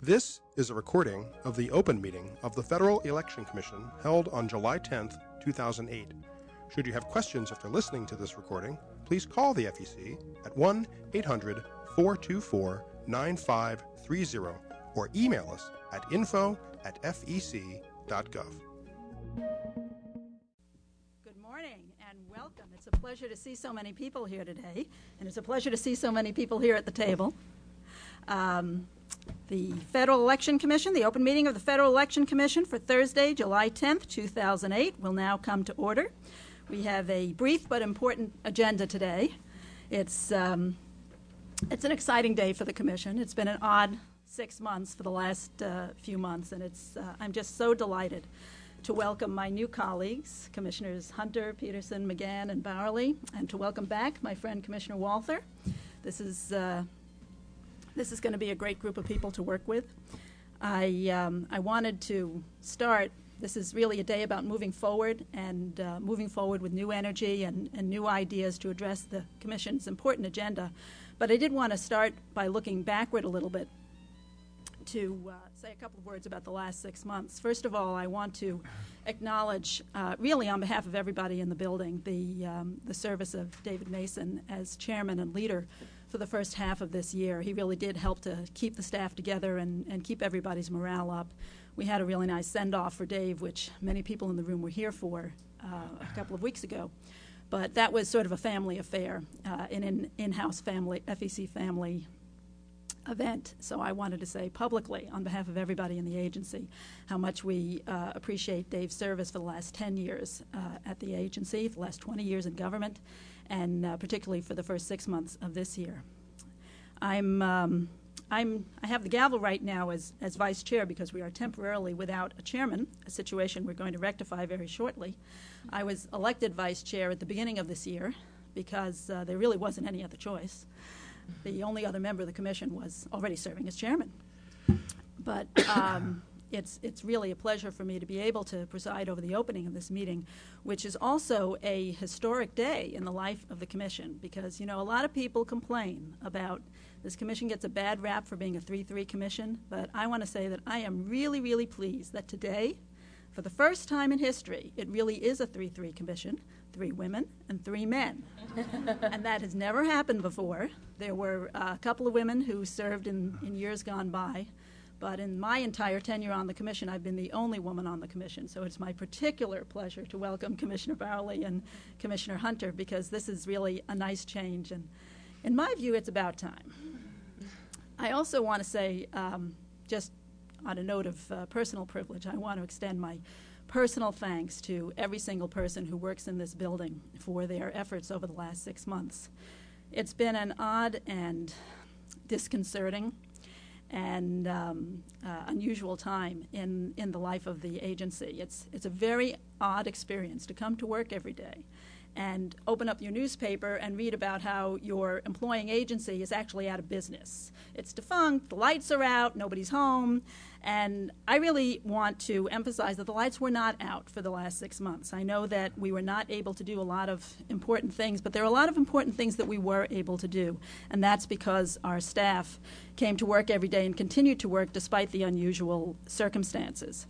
This is a recording of the open meeting of the Federal Election Commission held on July 10th, 2008. Should you have questions after listening to this recording, please call the FEC at 1-800-424-9530 or email us at info@fec.gov. Good morning and welcome. It's a pleasure to see so many people here today, and it's a pleasure to see so many people here at the table. The Federal Election Commission, the open meeting of the Federal Election Commission for Thursday, July 10th, 2008, will now come to order. We have a brief but important agenda today. It's an exciting day for the Commission. It's been an odd 6 months for the last few months, and I'm just so delighted to welcome my new colleagues, Commissioners Hunter, Peterson, McGahn, and Bowerly, and to welcome back my friend Commissioner Walther. This is going to be a great group of people to work with. I wanted to start. This is really a day about moving forward and moving forward with new energy and new ideas to address the Commission's important agenda. But I did want to start by looking backward a little bit to say a couple of words about the last 6 months. First of all, I want to acknowledge, really on behalf of everybody in the building, the service of David Mason as chairman and leader for the first half of this year. He really did help to keep the staff together and keep everybody's morale up. We had a really nice send-off for Dave, which many people in the room were here for a couple of weeks ago. But that was sort of a family affair, an in-house family, FEC family event. So I wanted to say publicly, on behalf of everybody in the agency, how much we appreciate Dave's service for the last 10 years at the agency, for the last 20 years in government, and particularly for the first 6 months of this year. I have the gavel right now as vice chair because we are temporarily without a chairman, a situation we're going to rectify very shortly. I was elected vice chair at the beginning of this year because there really wasn't any other choice. The only other member of the commission was already serving as chairman. But it's really a pleasure for me to be able to preside over the opening of this meeting, which is also a historic day in the life of the commission because, you know, a lot of people complain about this commission gets a bad rap for being a 3-3 commission, but I want to say that I am really, really pleased that today, for the first time in history, it really is a 3-3 commission, 3 women and 3 men. And that has never happened before. There were a couple of women who served in years gone by, but in my entire tenure on the commission, I've been the only woman on the commission. So it's my particular pleasure to welcome Commissioner Bowerly and Commissioner Hunter because this is really a nice change. And in my view, it's about time. I also want to say, just on a note of personal privilege, I want to extend my personal thanks to every single person who works in this building for their efforts over the last 6 months. It's been an odd and disconcerting and unusual time in the life of the agency. It's a very odd experience to come to work every day and open up your newspaper and read about how your employing agency is actually out of business. It's defunct, the lights are out, nobody's home, and I really want to emphasize that the lights were not out for the last 6 months. I know that we were not able to do a lot of important things, but there are a lot of important things that we were able to do, and that's because our staff came to work every day and continued to work despite the unusual circumstances.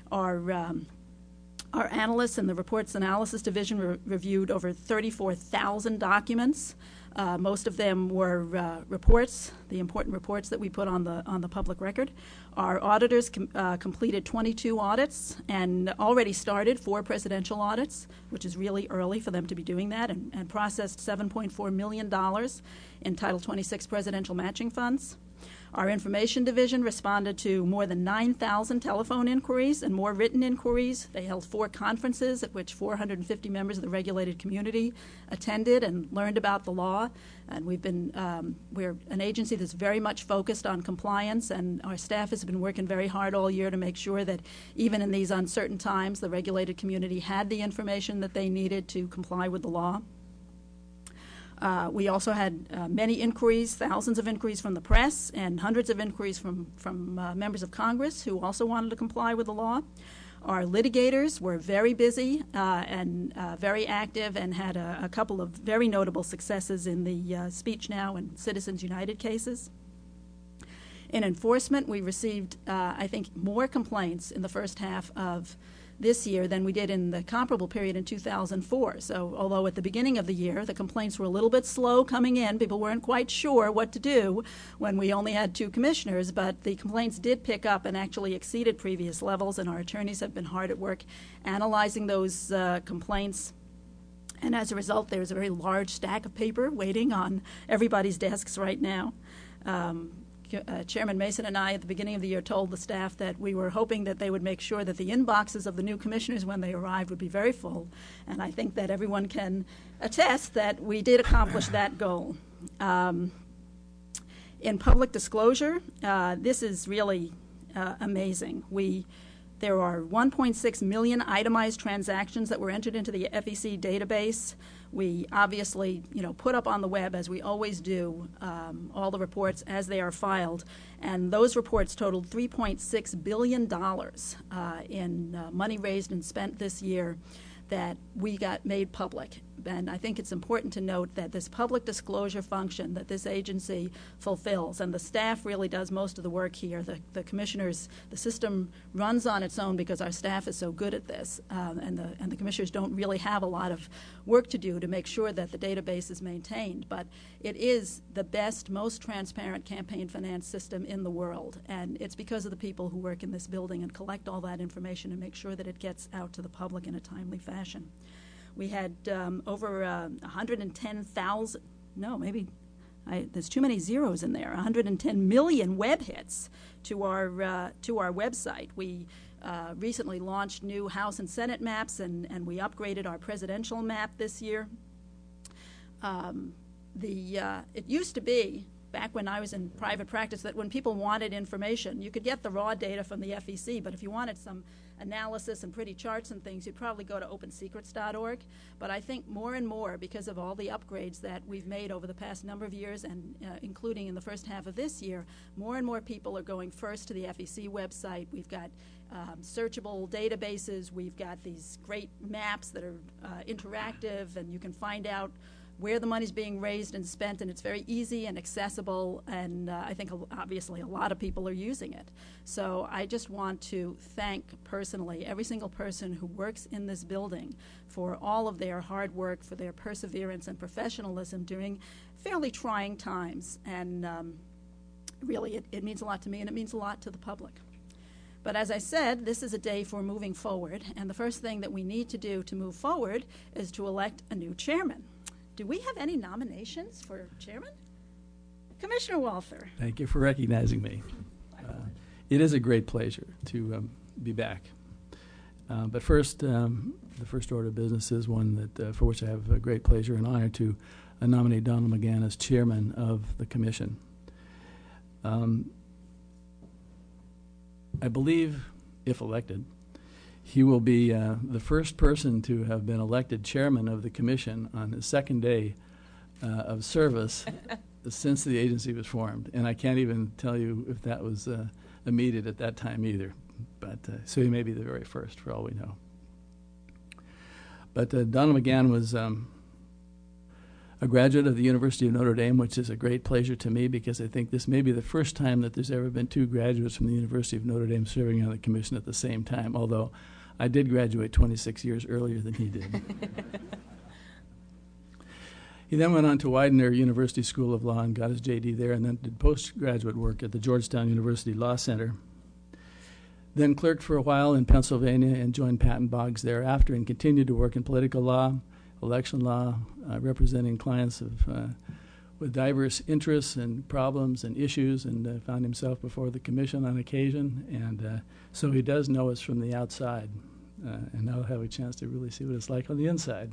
Our analysts in the Reports Analysis Division reviewed over 34,000 documents. Most of them were reports, the important reports that we put on the public record. Our auditors completed 22 audits and already started 4 presidential audits, which is really early for them to be doing that, and processed $7.4 million in Title 26 presidential matching funds. Our information division responded to more than 9,000 telephone inquiries and more written inquiries. They held 4 conferences at which 450 members of the regulated community attended and learned about the law. And we're an agency that's very much focused on compliance, and our staff has been working very hard all year to make sure that even in these uncertain times, the regulated community had the information that they needed to comply with the law. We also had many inquiries, thousands of inquiries from the press, and hundreds of inquiries from members of Congress who also wanted to comply with the law. Our litigators were very busy and very active and had a couple of very notable successes in the Speech Now and Citizens United cases. In enforcement, we received, I think, more complaints in the first half of this year than we did in the comparable period in 2004. So although at the beginning of the year the complaints were a little bit slow coming in, people weren't quite sure what to do when we only had 2 commissioners, but the complaints did pick up and actually exceeded previous levels, and our attorneys have been hard at work analyzing those complaints. And as a result, there's a very large stack of paper waiting on everybody's desks right now. Chairman Mason and I, at the beginning of the year, told the staff that we were hoping that they would make sure that the inboxes of the new commissioners when they arrived would be very full. And I think that everyone can attest that we did accomplish that goal. In public disclosure, this is really amazing. There are 1.6 million itemized transactions that were entered into the FEC database. We obviously, put up on the web, as we always do, all the reports as they are filed, and those reports totaled $3.6 billion in money raised and spent this year that we got made public. And I think it's important to note that this public disclosure function that this agency fulfills, and the staff really does most of the work here. The commissioners, the system runs on its own because our staff is so good at this, and the commissioners don't really have a lot of work to do to make sure that the database is maintained. But it is the best, most transparent campaign finance system in the world, and it's because of the people who work in this building and collect all that information and make sure that it gets out to the public in a timely fashion. We had over 110,000, there's too many zeros in there, 110 million web hits to our website. We recently launched new House and Senate maps, and we upgraded our presidential map this year. It used to be, back when I was in private practice, that when people wanted information, you could get the raw data from the FEC, but if you wanted some analysis and pretty charts and things, you'd probably go to opensecrets.org. But I think more and more, because of all the upgrades that we've made over the past number of years, and including in the first half of this year, more and more people are going first to the FEC website. We've got searchable databases. We've got these great maps that are interactive, and you can find out where the money's being raised and spent, and it's very easy and accessible, and I think obviously a lot of people are using it. So I just want to thank personally every single person who works in this building for all of their hard work, for their perseverance and professionalism during fairly trying times, and really it means a lot to me, and it means a lot to the public. But as I said, this is a day for moving forward, and the first thing that we need to do to move forward is to elect a new chairman. Do we have any nominations for chairman? Commissioner Walther. Thank you for recognizing me. It is a great pleasure to be back. But first, the first order of business is one that for which I have a great pleasure and honor to nominate Donald McGahn as chairman of the commission. I believe, if elected, he will be the first person to have been elected chairman of the commission on his second day of service since the agency was formed. And I can't even tell you if that was immediate at that time either. But so he may be the very first, for all we know. But Donald McGahn was a graduate of the University of Notre Dame, which is a great pleasure to me because I think this may be the first time that there's ever been 2 graduates from the University of Notre Dame serving on the commission at the same time, although I did graduate 26 years earlier than he did. He then went on to Widener University School of Law and got his JD there, and then did postgraduate work at the Georgetown University Law Center. Then clerked for a while in Pennsylvania and joined Patton Boggs thereafter, and continued to work in political law, election law, representing clients with diverse interests and problems and issues, and found himself before the commission on occasion. And so he does know us from the outside, and now I'll have a chance to really see what it's like on the inside.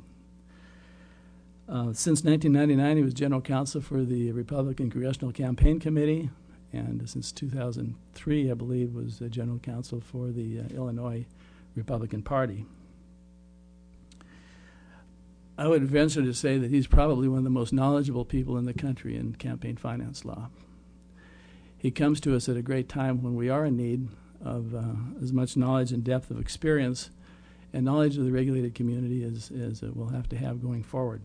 Since 1999, he was general counsel for the Republican Congressional Campaign Committee, and since 2003, I believe, was general counsel for the Illinois Republican Party. I would venture to say that he's probably one of the most knowledgeable people in the country in campaign finance law. He comes to us at a great time when we are in need of as much knowledge and depth of experience and knowledge of the regulated community as we'll have to have going forward.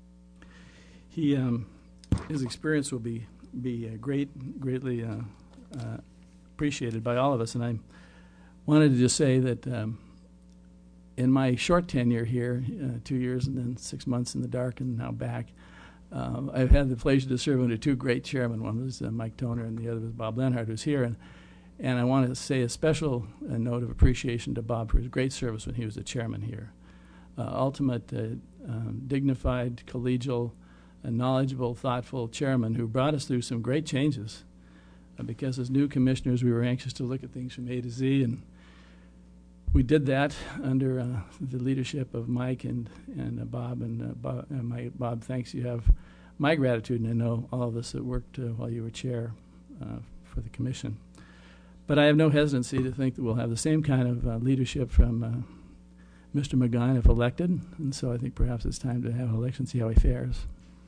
His experience will be greatly appreciated by all of us. And I wanted to just say that in my short tenure here, 2 years and then 6 months in the dark and now back, I've had the pleasure to serve under two great chairmen. One was Mike Toner and the other was Bob Lenhart, who's here. And I want to say a special note of appreciation to Bob for his great service when he was the chairman here. Ultimate, dignified, collegial, knowledgeable, thoughtful chairman who brought us through some great changes. Because as new commissioners, we were anxious to look at things from A to Z, and we did that under the leadership of Mike and Bob. And Bob, thanks. You have my gratitude, and I know all of us that worked while you were chair for the commission. But I have no hesitancy to think that we'll have the same kind of leadership from Mr. McGuine if elected, and so I think perhaps it's time to have an election, see how he fares.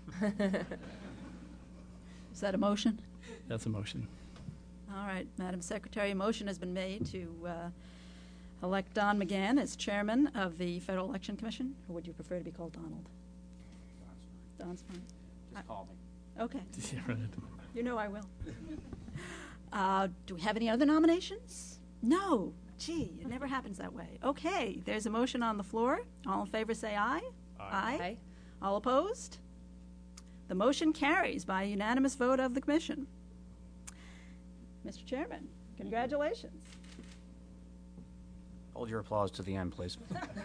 Is that a motion? That's a motion. All right, Madam Secretary, a motion has been made to elect Don McGahn as chairman of the Federal Election Commission, or would you prefer to be called Donald? Don's fine. Just call me. Okay. Yeah, right. You know I will. Do we have any other nominations? No. Gee, it never happens that way. Okay, there's a motion on the floor. All in favor say aye. Aye. Aye. All opposed? The motion carries by a unanimous vote of the commission. Mr. Chairman, congratulations. Hold your applause to the end, please.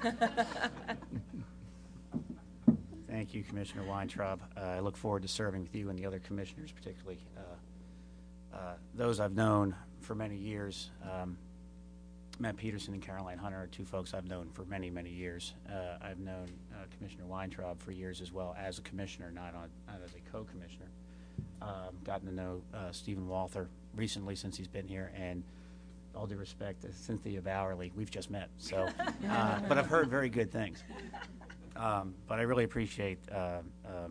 Thank you, Commissioner Weintraub. I look forward to serving with you and the other commissioners, particularly those I've known for many years. Matt Peterson and Caroline Hunter are two folks I've known for many, many years. I've known Commissioner Weintraub for years as well as a commissioner, not as a co-commissioner. Gotten to know Stephen Walther recently since he's been here, and all due respect to Cynthia Bowerly, we've just met. So, but I've heard very good things. But I really appreciate the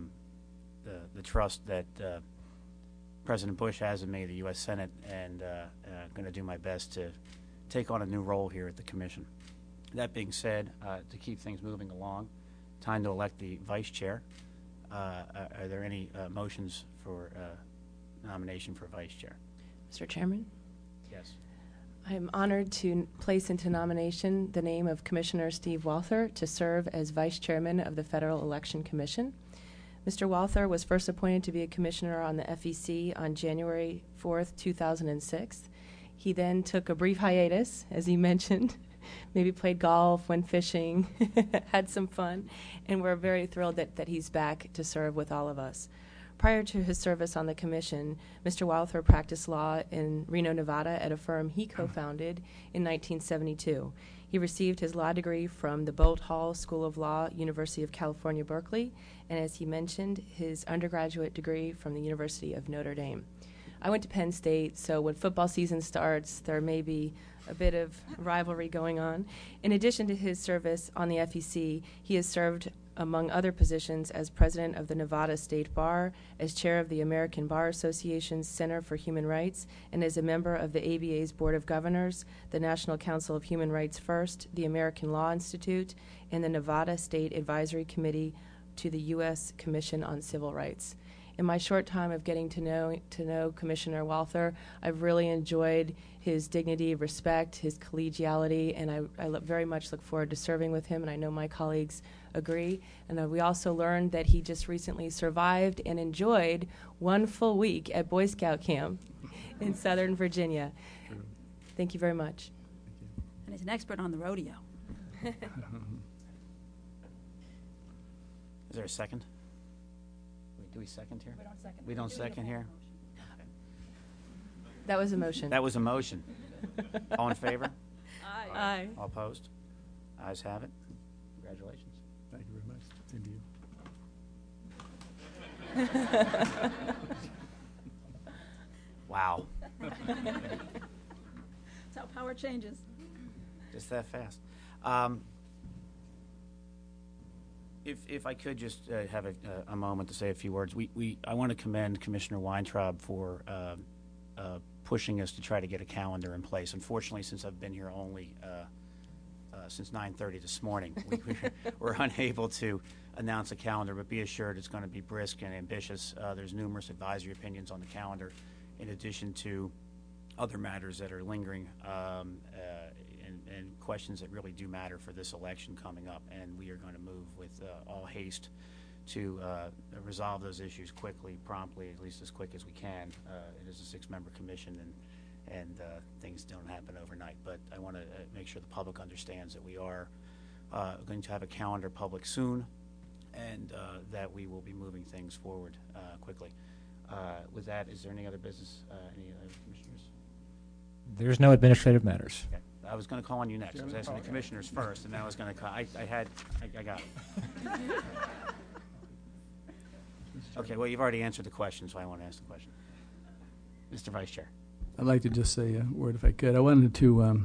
trust that President Bush has in me, the U.S. Senate, and going to do my best to take on a new role here at the Commission. That being said, to keep things moving along, time to elect the Vice Chair. Are there any motions for nomination for Vice Chair? Mr. Chairman, Yes. I am honored to place into nomination the name of Commissioner Steve Walther to serve as Vice Chairman of the Federal Election Commission. Mr. Walther was first appointed to be a commissioner on the FEC on January 4th, 2006. He then took a brief hiatus, as he mentioned, maybe played golf, went fishing, had some fun, and we're very thrilled that he's back to serve with all of us. Prior to his service on the commission, Mr. Walther practiced law in Reno, Nevada at a firm he co-founded in 1972. He received his law degree from the Boalt Hall School of Law, University of California, Berkeley, and as he mentioned, his undergraduate degree from the University of Notre Dame. I went to Penn State, so when football season starts, there may be a bit of rivalry going on. In addition to his service on the FEC, he has served, among other positions, as president of the Nevada State Bar, as chair of the American Bar Association's Center for Human Rights, and as a member of the ABA's Board of Governors, the National Council of Human Rights First, the American Law Institute, and the Nevada State Advisory Committee to the U.S. Commission on Civil Rights. In my short time of getting to know Commissioner Walther, I've really enjoyed his dignity, respect, his collegiality, and I very much look forward to serving with him, and I know my colleagues agree. And we also learned that he just recently survived and enjoyed one full week at Boy Scout camp in Southern Virginia. Thank you very much. And he's an expert on the rodeo. Is there a second? Do we second here? We don't second. We don't second here? That was a motion. That was a motion. All in favor? Aye. All opposed? Ayes have it. Congratulations. Thank you very much. Same to you. Wow. That's how power changes. Just that fast. If I could just have a moment to say a few words. I want to commend Commissioner Weintraub for pushing us to try to get a calendar in place. Unfortunately, since I've been here only since 9:30 this morning, we're unable to announce a calendar, but be assured it's going to be brisk and ambitious. There's numerous advisory opinions on the calendar, in addition to other matters that are lingering, and questions that really do matter for this election coming up. And we are going to move with all haste to resolve those issues quickly, promptly, at least as quick as we can. It is a 6-member commission, and things don't happen overnight. But I want to make sure the public understands that we are going to have a calendar public soon, and that we will be moving things forward quickly. With that, is there any other business? Any other commissioners? There's no administrative matters. Okay. I was going to call on you next. I was asking the commissioners first, and then I was going to call. I got it. Okay, well, you've already answered the question, so I want to ask the question. Mr. Vice Chair. I'd like to just say a word if I could. I wanted to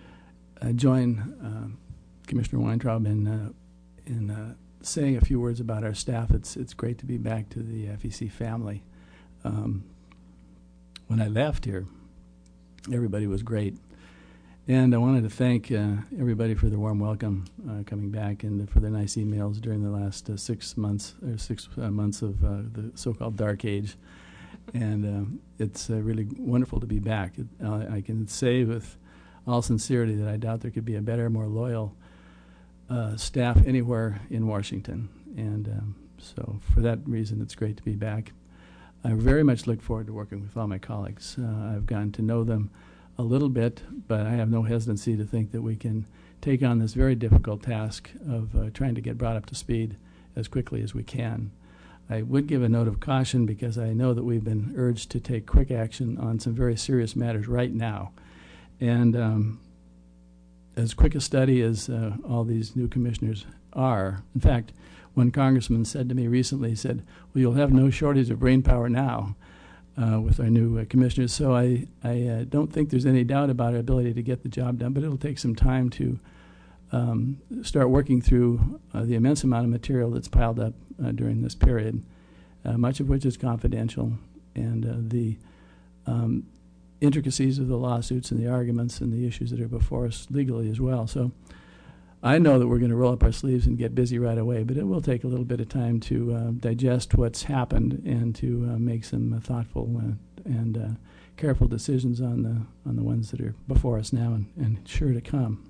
join Commissioner Weintraub in saying a few words about our staff. It's great to be back to the FEC family. When I left here, everybody was great. And I wanted to thank everybody for the warm welcome coming back and for the nice emails during the last 6 months of the so-called dark age. And it's really wonderful to be back. I can say with all sincerity that I doubt there could be a better, more loyal staff anywhere in Washington. And so for that reason, it's great to be back. I very much look forward to working with all my colleagues. I've gotten to know them a little bit, but I have no hesitancy to think that we can take on this very difficult task of trying to get brought up to speed as quickly as we can. I would give a note of caution because I know that we've been urged to take quick action on some very serious matters right now. And as quick a study as all these new commissioners are, in fact, one congressman said to me recently, he said, well, you'll have no shortage of brain power now with our new commissioners. So I don't think there's any doubt about our ability to get the job done, but it'll take some time to start working through the immense amount of material that's piled up during this period, much of which is confidential, and the intricacies of the lawsuits and the arguments and the issues that are before us legally as well. So I know that we're going to roll up our sleeves and get busy right away, but it will take a little bit of time to digest what's happened and to make some thoughtful and careful decisions on the ones that are before us now and sure to come.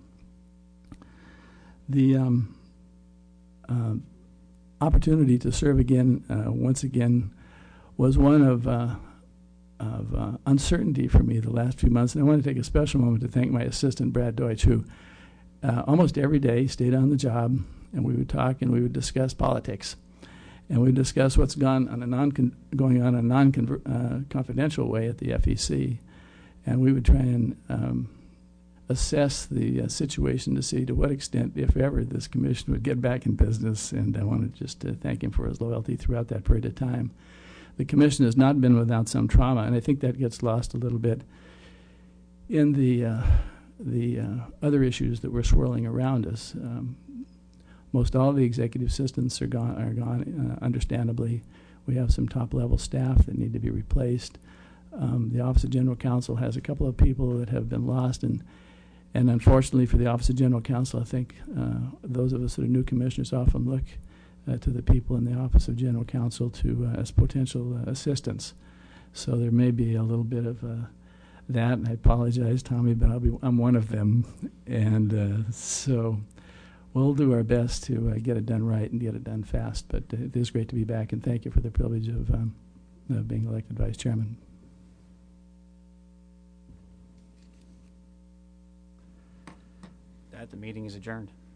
The opportunity to serve again, once again, was one of uncertainty for me the last few months, and I want to take a special moment to thank my assistant, Brad Deutsch, who almost every day stayed on the job, and we would talk and we would discuss politics, and we would discuss what's going on in a non-confidential way at the FEC, and we would try and assess the situation to see to what extent, if ever, this commission would get back in business. And I wanted just to thank him for his loyalty throughout that period of time. The commission has not been without some trauma, and I think that gets lost a little bit in the other issues that were swirling around us. Most all of the executive assistants are gone, understandably. We have some top-level staff that need to be replaced. The Office of General Counsel has a couple of people that have been lost, and unfortunately for the Office of General Counsel, I think those of us that are new commissioners often look to the people in the Office of General Counsel as potential assistants. So there may be a little bit of that, and I apologize, Tommy, but I'm one of them. And so we'll do our best to get it done right and get it done fast. But it is great to be back, and thank you for the privilege of being elected vice chairman. The meeting is adjourned.